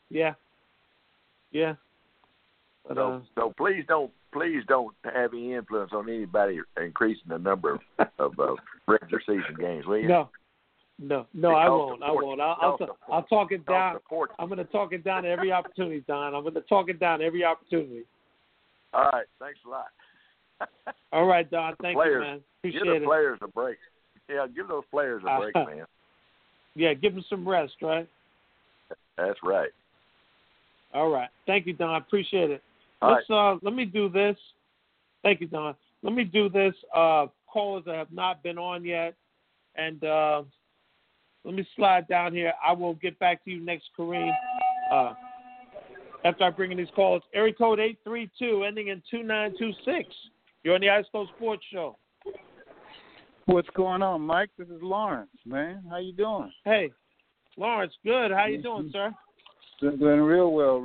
But, so please don't have any influence on anybody increasing the number of regular season games, will you? No, I won't. I'll talk it down. I'm going to talk it down every opportunity, Don. I'm going to talk it down every opportunity. All right, thanks a lot. All right, Don. Thank you, man. Appreciate it. Give the players a break. Yeah, give those players a break, man. Yeah, give them some rest, right? That's right. All right. Thank you, Don. Appreciate it. Let me do this. Thank you, Don. Let me do this. Callers that have not been on yet. And let me slide down here. I will get back to you next, Kareem, after I bring in these calls. Area code 832, ending in 2926. You're on the Ice Coast Sports Show. What's going on, Mike? This is Lawrence, man. How you doing? Hey, Lawrence, good. How you doing, sir? Doing real well.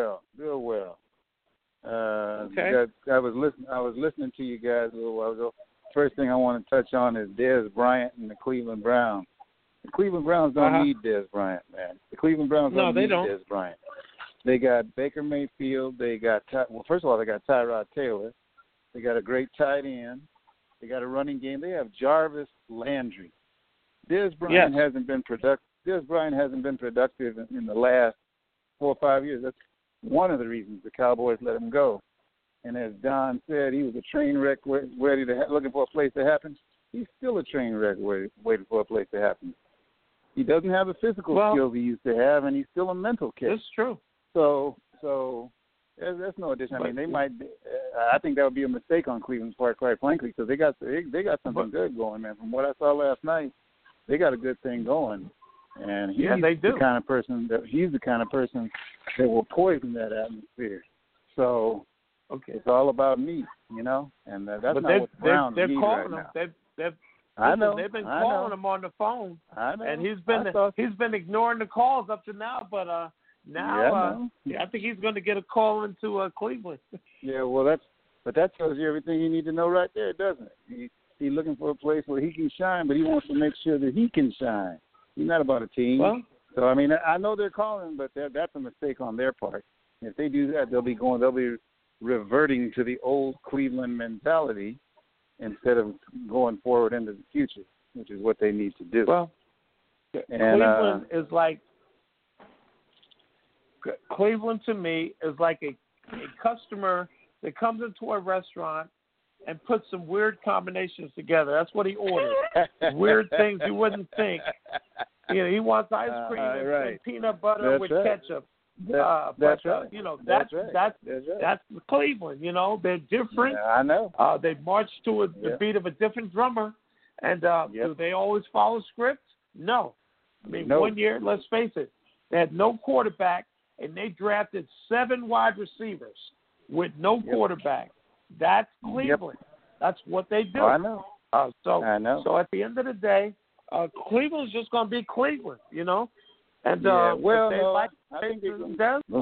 Okay. I was listening to you guys a little while ago. First thing I want to touch on is Dez Bryant and the Cleveland Browns. The Cleveland Browns don't need Dez Bryant, man. The Cleveland Browns don't need Dez Bryant. They got Baker Mayfield. First of all, they got Tyrod Taylor. They got a great tight end. They got a running game. They have Jarvis Landry. Dez Bryant hasn't been productive. Dez Bryant hasn't been productive in the last 4 or 5 years. That's one of the reasons the Cowboys let him go. And as Don said, he was a train wreck looking for a place to happen. He's still a train wreck waiting for a place to happen. He doesn't have the physical skills he used to have, and he's still a mental kid. That's true. So that's no addition. I mean, they might. I think that would be a mistake on Cleveland's part, quite frankly, because they got something good going, man. From what I saw last night, they got a good thing going, and he's the kind of person that will poison that atmosphere. So it's all about me, and that's not what the Browns need right now. They've been calling him on the phone. I know. And he's been ignoring the calls up to now, but I think he's going to get a call into Cleveland. Yeah, well, that tells you everything you need to know right there, doesn't it? He's looking for a place where he can shine, but he wants to make sure that he can shine. He's not about a team. Well, so I mean, I know they're calling, but that's a mistake on their part. If they do that, they'll be reverting to the old Cleveland mentality instead of going forward into the future, which is what they need to do. Well, Cleveland is like Cleveland to me is like a customer that comes into a restaurant and puts some weird combinations together. That's what he orders. Weird things you wouldn't think. You know, he wants ice cream and peanut butter with ketchup. That's right. You know, that's Cleveland. You know, they're different. Yeah, I know. They march to the beat of a different drummer. And do they always follow script? No. I mean, 1 year, let's face it, they had no quarterback, and they drafted 7 wide receivers with no quarterback. That's Cleveland. That's what they do. Oh, I know. I know. So at the end of the day, Cleveland's just going to be Cleveland, you know? And I think they're going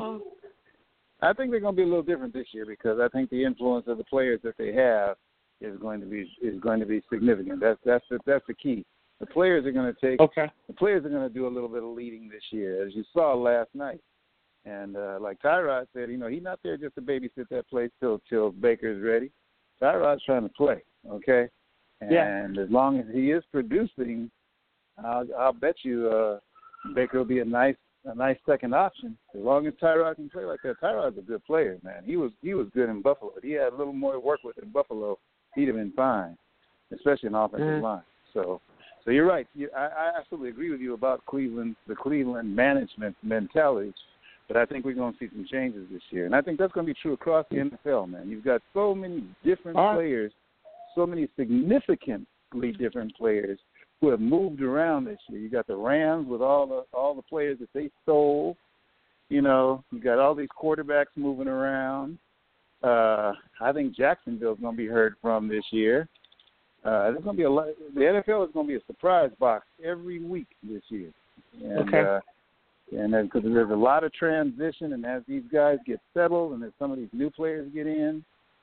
to be a little different this year because I think the influence of the players that they have is going to be significant. That's the key. The players are going to take. Okay. The players are going to do a little bit of leading this year, as you saw last night. And like Tyrod said, you know, he's not there just to babysit that place till Baker's ready. Tyrod's trying to play, okay? And as long as he is producing, I'll bet you Baker will be a nice second option. As long as Tyrod can play like that, Tyrod's a good player, man. He was good in Buffalo. If he had a little more to work with in Buffalo, he'd have been fine, especially in offensive line. So you're right. I absolutely agree with you about the Cleveland management mentality. But I think we're going to see some changes this year. And I think that's going to be true across the NFL, man. You've got so many different players, so many significantly different players who have moved around this year. You got the Rams with all the players that they stole. You know, you got all these quarterbacks moving around. I think Jacksonville's going to be heard from this year. There's going to be a lot. The NFL is going to be a surprise box every week this year. And, and then because there's a lot of transition, and as these guys get settled, and as some of these new players get in,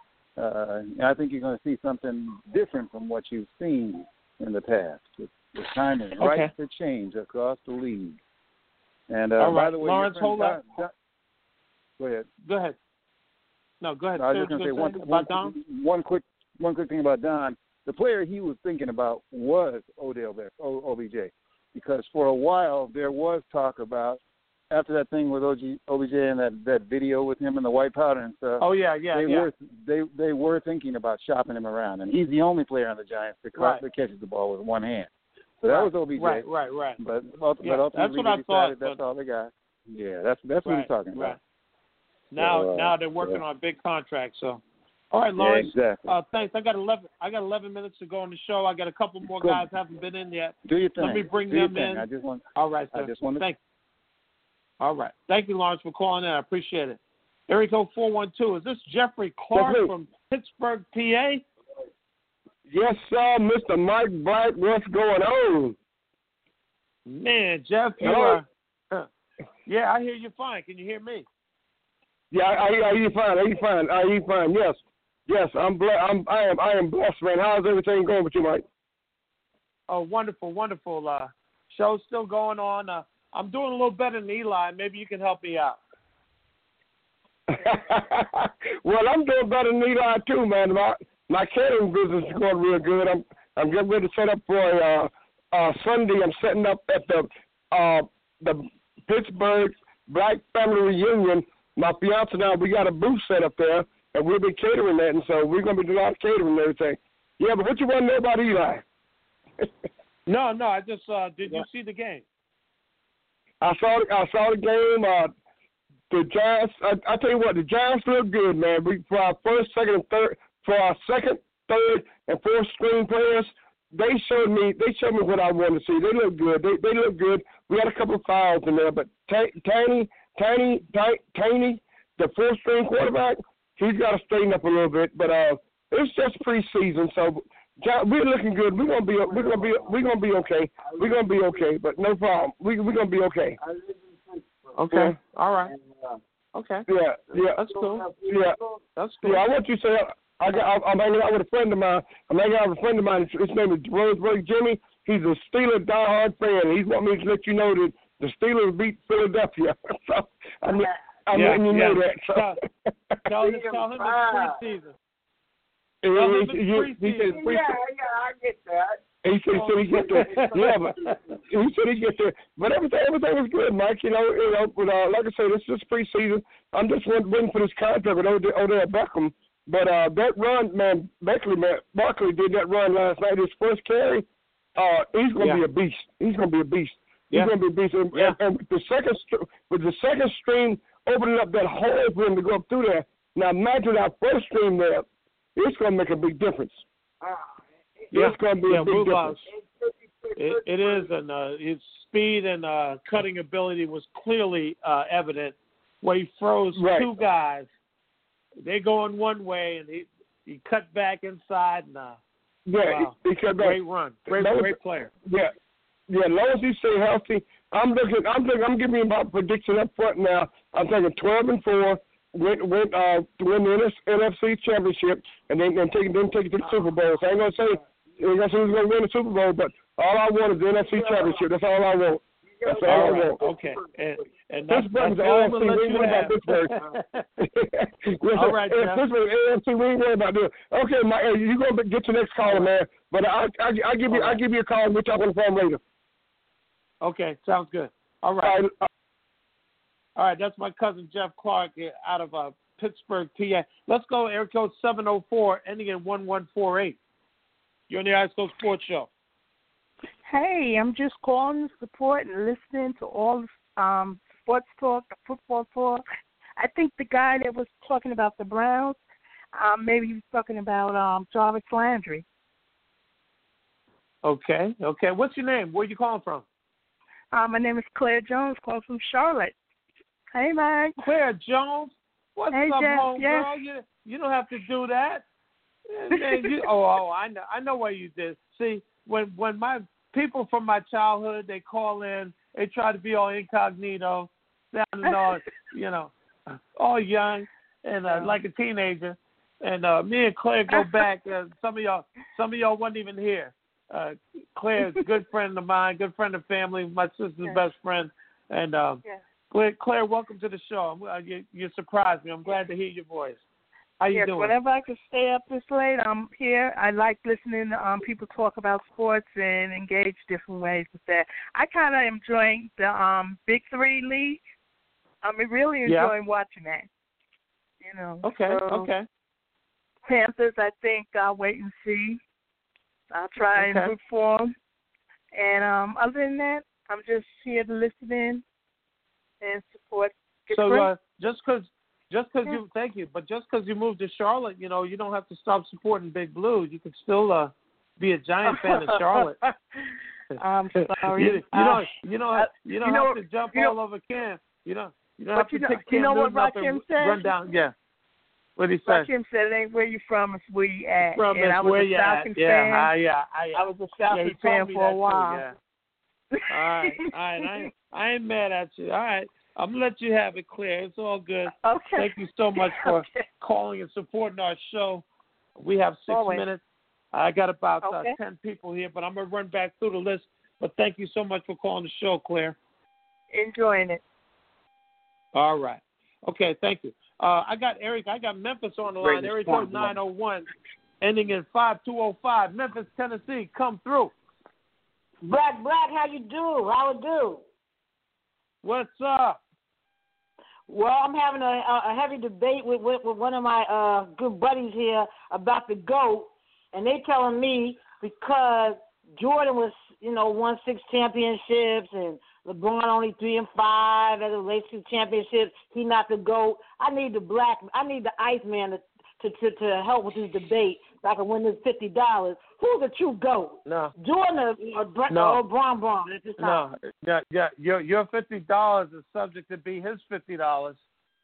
I think you're going to see something different from what you've seen in the past. The time is right for change across the league. And by the way, Lawrence, hold on. Go ahead. Go ahead. No, go ahead. I was just going to say one quick thing about Don. The player he was thinking about was OBJ, because for a while there was talk about, after that thing with OBJ and that video with him and the white powder and stuff. Oh yeah. They were thinking about shopping him around, and he's the only player on the Giants that catches the ball with one hand. So that was OBJ. Right. But ultimately, that's what I thought. That's all they got. Yeah, that's what he's talking about. Now they're working on a big contract. So, all right, Lawrence. Yeah, exactly. Thanks. I got 11 minutes to go on the show. I got a couple more guys haven't been in yet. Do your thing. Let me bring them in. All right, sir. Thank you. All right. Thank you, Lawrence, for calling in. I appreciate it. Area code 412. Is this Jeffrey Clark from Pittsburgh, PA? Yes, sir, Mr. Mike Black. What's going on? Man, Jeff, you yeah, I hear you fine. Can you hear me? Yeah, I hear you fine. I hear you fine. Yes, I'm blessed. I am blessed, man. How's everything going with you, Mike? Oh, wonderful. Show's still going on. I'm doing a little better than Eli. Maybe you can help me out. Well, I'm doing better than Eli too, man. My catering business is going real good. I'm getting ready to set up for Sunday. I'm setting up at the Pittsburgh Black Family Reunion. My fiance and I, we got a booth set up there, and we'll be catering that, and so we're going to be doing a lot of catering and everything. Yeah, but what you want to know about Eli? No, I just did you see the game? I saw the game. The Giants. I tell you what, the Giants look good, man. For our second, third, and fourth string players, they showed me what I wanted to see. They look good. They look good. We had a couple of fouls in there, but Tiny, the fourth string quarterback, he's got to straighten up a little bit. But it's just preseason, so we're looking good. We're gonna be okay. We're gonna be okay, but no problem. We're gonna be okay. Okay. Yeah. All right. Okay. Yeah. That's cool. Yeah. That's cool. Yeah. I want you to say I'm hanging out with a friend of mine. His name is Roseburg Jimmy. He's a Steelers diehard fan. He want me to let you know that the Steelers beat Philadelphia. So I'm letting you know that. So. Tell him it's preseason. He says preseason. Yeah, I get that. He said he get there. Yeah, but he said he get there. But everything was good, Mike. But like I said, this is preseason. I'm just waiting for this contract with Odell Beckham. But that run, man, Barkley did that run last night. His first carry, he's going to be a beast. He's going to be a beast. He's going to be a beast. And with the second string opening up that hole for him to go up through there, now imagine our first string there, it's going to make a big difference. It's going to be a big difference. It is, and his speed and cutting ability was clearly evident. Where he froze two guys, they going one way, and he cut back inside. And he cut back. Great run, great player. Yeah, as long as he stay healthy, I'm giving you my prediction up front now. I'm thinking 12-4. Win the NFC Championship and then take it to the Super Bowl. So I ain't gonna say who's gonna win the Super Bowl, but all I want is the NFC Championship. That's all I want. That's all I want. Okay. And Pittsburgh's the AFC. We ain't worried about Pittsburgh. All right, Jeff. Pittsburgh AFC. We ain't worried about that. Okay, Mike, you gonna get your next caller, man. But I give you a call and we'll talk on the phone later. Okay, sounds good. All right. All right, that's my cousin Jeff Clark out of Pittsburgh, PA. Let's go, area code 704, ending in 1148. You're on the Ice Coast Sports Show. Hey, I'm just calling to support and listening to all the sports talk, the football talk. I think the guy that was talking about the Browns, maybe he was talking about Jarvis Landry. Okay. What's your name? Where are you calling from? My name is Claire Jones, calling from Charlotte. Hey, Mike. Claire Jones. What's up, Jeff? Girl? You don't have to do that. Man, I know why you did. See, when my people from my childhood, they call in, they try to be all incognito, sounding all, all young and like a teenager. And me and Claire go back. Some of y'all wasn't even here. Claire's a good friend of mine, good friend of family, my sister's best friend. And Claire, welcome to the show. You surprised me. I'm glad to hear your voice. How you doing? Whenever I can stay up this late, I'm here. I like listening to people talk about sports and engage different ways with that. I kind of enjoying the Big Three League. I'm really enjoying watching that. Okay. Panthers, I think I'll wait and see. I'll try and root for them. And other than that, I'm just here to listen in and support. So just because you thank you, but just because you moved to Charlotte, you don't have to stop supporting Big Blue. You can still be a Giant fan of Charlotte. I'm sorry. You don't have to jump all over Cam. You don't have to take Cam what Rakim said? Run down. Yeah. What did he say? Rakim said, "It ain't where you from, it's where you at." And I was a Falcons fan. I was a Falcons fan for a while. Too, All right. I ain't mad at you. All right. I'm going to let you have it, Claire. It's all good. Okay. Thank you so much for calling and supporting our show. We have 6 minutes. I got about 10 people here, but I'm going to run back through the list. But thank you so much for calling the show, Claire. Enjoying it. All right. Okay, thank you. I got Memphis on the line. Area code 901, ending in 5205. Memphis, Tennessee, come through. Black, how you do? How it do? What's up? Well, I'm having a heavy debate with one of my good buddies here about the GOAT, and they telling me because Jordan was, won 6 championships and LeBron only 3 and 5 as it relates to championships, he not the GOAT. I need the Iceman to help with this debate so I can win this $50. Who's the true GOAT? No. Jordan or Bron at this time? No. Yeah. Your $50 is subject to be his $50.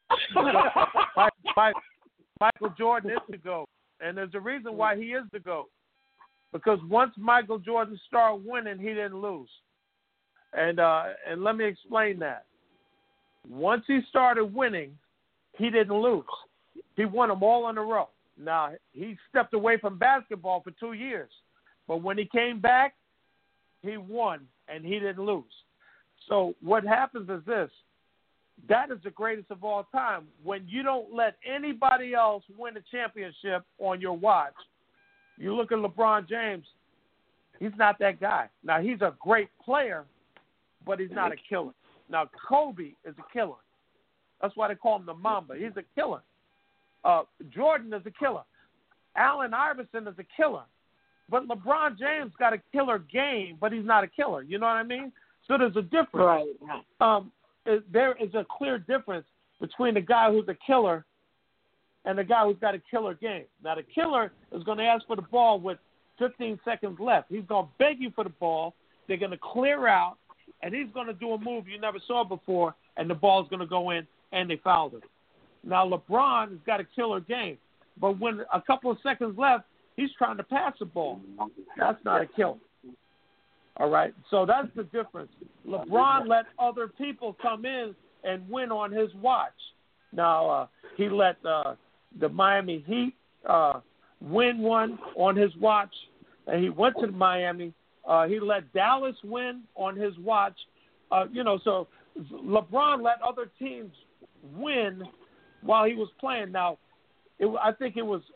Michael Jordan is the GOAT. And there's a reason why he is the GOAT. Because once Michael Jordan started winning, he didn't lose. And let me explain that. Once he started winning, he didn't lose. He won them all in a row. Now, he stepped away from basketball for 2 years. But when he came back, he won, and he didn't lose. So what happens is this. That is the greatest of all time. When you don't let anybody else win a championship on your watch, you look at LeBron James, He's not that guy. Now, he's a great player, but he's not a killer. Now, Kobe is a killer. That's why they call him the Mamba. He's a killer. Jordan is a killer. Allen Iverson is a killer. But LeBron James got a killer game, but he's not a killer. You know what I mean? So there's a difference. Right. There is a clear difference between the guy who's a killer and the guy who's got a killer game. Now, the killer is going to ask for the ball with 15 seconds left. He's going to beg you for the ball. They're going to clear out, and he's going to do a move you never saw before, and the ball's going to go in, and they fouled him. Now, LeBron has got a killer game, but when a couple of seconds left, he's trying to pass the ball. That's not a killer. All right? So that's the difference. LeBron let other people come in and win on his watch. Now, he let the Miami Heat win one on his watch, and he went to Miami. He let Dallas win on his watch. So LeBron let other teams win while he was playing. Now, I think it was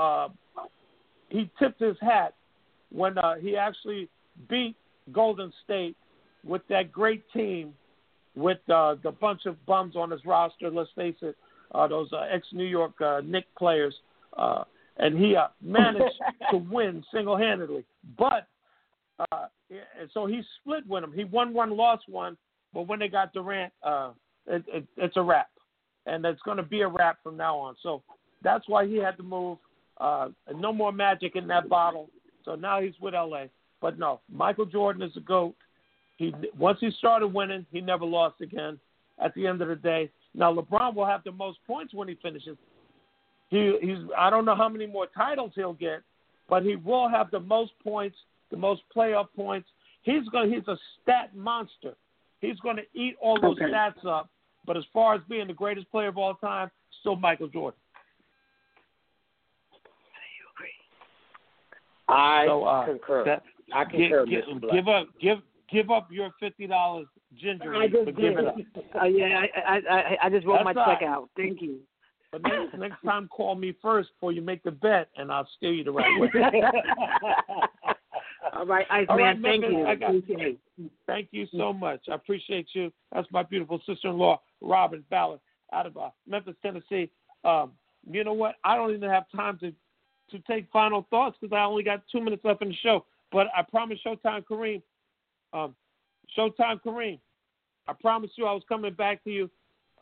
he tipped his hat when he actually beat Golden State with that great team with the bunch of bums on his roster. Let's face it, those ex-New York Knicks players. And he managed to win single-handedly. But so he split with him. He won one, lost one. But when they got Durant, it's a wrap. And it's going to be a wrap from now on. So that's why he had to move. No more magic in that bottle. So now he's with L.A. But no, Michael Jordan is a GOAT. Once he started winning, he never lost again at the end of the day. Now, LeBron will have the most points when he finishes. I don't know how many more titles he'll get, but he will have the most points, the most playoff points. He's a stat monster. He's going to eat all those stats up. But as far as being the greatest player of all time, still Michael Jordan. I concur. I concur, Mr. Black. Give up your $50 ginger. But give it up. I just wrote my check out. Thank you. But next time, call me first before you make the bet, and I'll steer you the right way. All right, Iceman, thank you. Thank you so much. I appreciate you. That's my beautiful sister-in-law, Robin Ballard, out of Memphis, Tennessee. You know what? I don't even have time to take final thoughts because I only got 2 minutes left in the show. But I promise Showtime Kareem, I promise you I was coming back to you.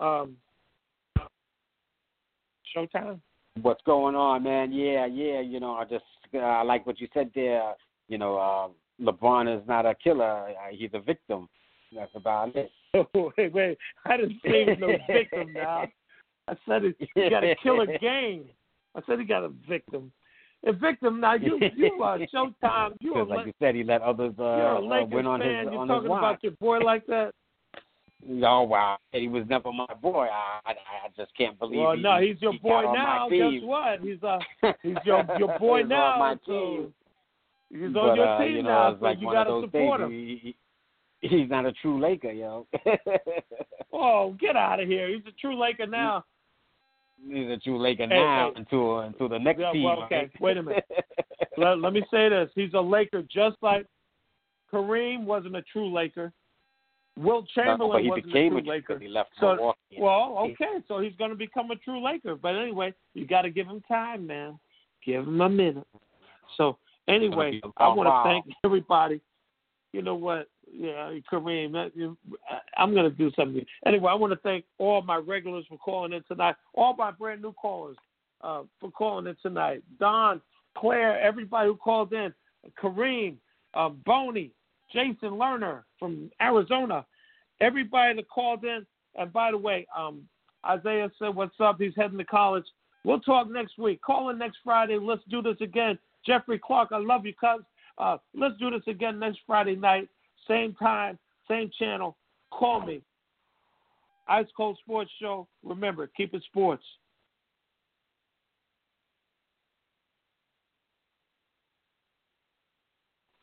Showtime. What's going on, man? Yeah. I like what you said there. LeBron is not a killer. He's a victim. That's about it. Wait. I didn't say he was no victim now. I said he got a killer game. I said he got a victim. A victim. Now, you Showtime. Like you said, he let others you're a Lakers win on fan. his You're on talking his watch. about your boy like that? Oh, wow. He was never my boy. I just can't believe Well, no, he's your boy now. Guess team. what? He's your boy he's now. on my team. So he's on your team now, so like you got to support him. He's not a true Laker, yo. Oh, get out of here. He's a true Laker now. He's a true Laker now until the next team. Well, okay, right? wait a minute. Let me say this. He's a Laker just like Kareem wasn't a true Laker. Wilt Chamberlain wasn't a true Laker. He left Milwaukee. Well, okay, so he's going to become a true Laker. But anyway, you got to give him time, man. Give him a minute. So anyway, I want to thank everybody. You know what? Yeah, Kareem, I'm going to do something. Anyway, I want to thank all my regulars for calling in tonight, all my brand new callers for calling in tonight. Don, Claire, everybody who called in, Kareem, Boney, Jason Lerner from Arizona, everybody that called in. And by the way, Isaiah said, what's up? He's heading to college. We'll talk next week. Call in next Friday. Let's do this again. Jeffrey Clark, I love you, cuz. Let's do this again next Friday night. Same time, same channel. Call me. Ice Cold Sports Show. Remember, keep it sports.